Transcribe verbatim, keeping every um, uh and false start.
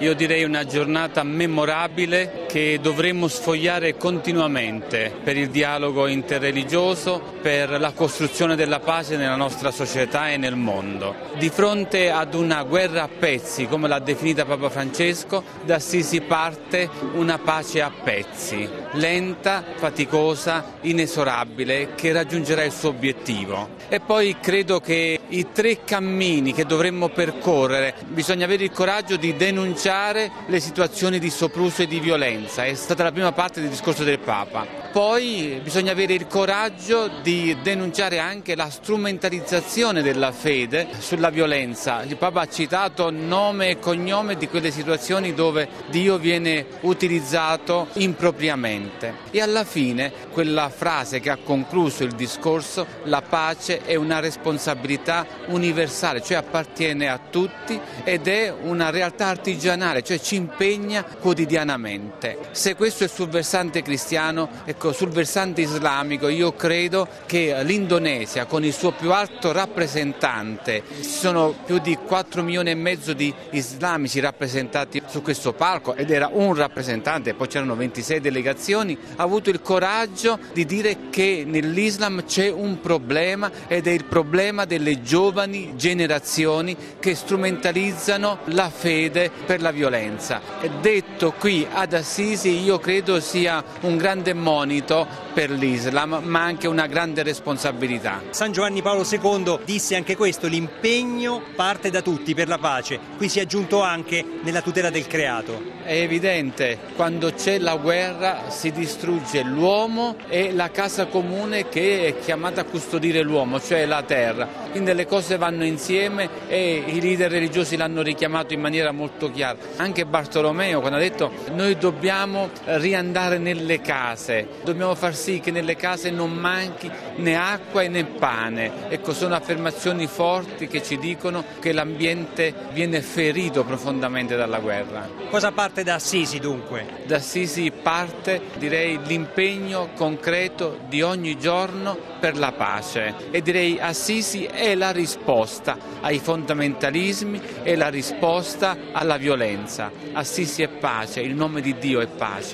Io direi una giornata memorabile che dovremmo sfogliare continuamente per il dialogo interreligioso, per la costruzione della pace nella nostra società e nel mondo. Di fronte ad una guerra a pezzi, come l'ha definita Papa Francesco, da Assisi parte una pace a pezzi, lenta, faticosa, inesorabile, che raggiungerà il suo obiettivo. E poi credo che i tre cammini che dovremmo percorrere, bisogna avere il coraggio di denunciare le situazioni di sopruso e di violenza, è stata la prima parte del discorso del Papa. Poi bisogna avere il coraggio di denunciare anche la strumentalizzazione della fede sulla violenza. Il Papa ha citato nome e cognome di quelle situazioni dove Dio viene utilizzato impropriamente. E alla fine quella frase che ha concluso il discorso, la pace è una responsabilità universale, cioè appartiene a tutti ed è una realtà artigianale, cioè ci impegna quotidianamente. Se questo è sul versante cristiano, ecco, sul versante islamico io credo che l'Indonesia, con il suo più alto rappresentante, ci sono più di quattro milioni e mezzo di islamici rappresentati su questo palco ed era un rappresentante, poi c'erano ventisei delegazioni, ha avuto il coraggio di dire che nell'Islam c'è un problema ed è il problema delle giovani generazioni che strumentalizzano la fede per la violenza. E detto qui ad Assisi io credo sia un grande monito per l'Islam, ma anche una grande responsabilità. San Giovanni Paolo secondo disse anche questo: l'impegno parte da tutti per la pace. Qui si è aggiunto anche nella tutela del creato. È evidente, quando c'è la guerra si distrugge l'uomo e la casa comune che è chiamata a custodire l'uomo, cioè la terra. Quindi le cose vanno insieme e i leader religiosi l'hanno richiamato in maniera molto chiara. Anche Bartolomeo, quando ha detto noi dobbiamo riandare nelle case, dobbiamo far sì che nelle case non manchi né acqua né pane. Ecco, sono affermazioni forti che ci dicono che l'ambiente viene ferito profondamente dalla guerra. Cosa parte da Assisi dunque? Da Assisi parte, direi, l'impegno concreto di ogni giorno per la pace e direi Assisi è la risposta ai fondamentalismi, è la risposta alla violenza. Assisi è pace, il nome di Dio è pace.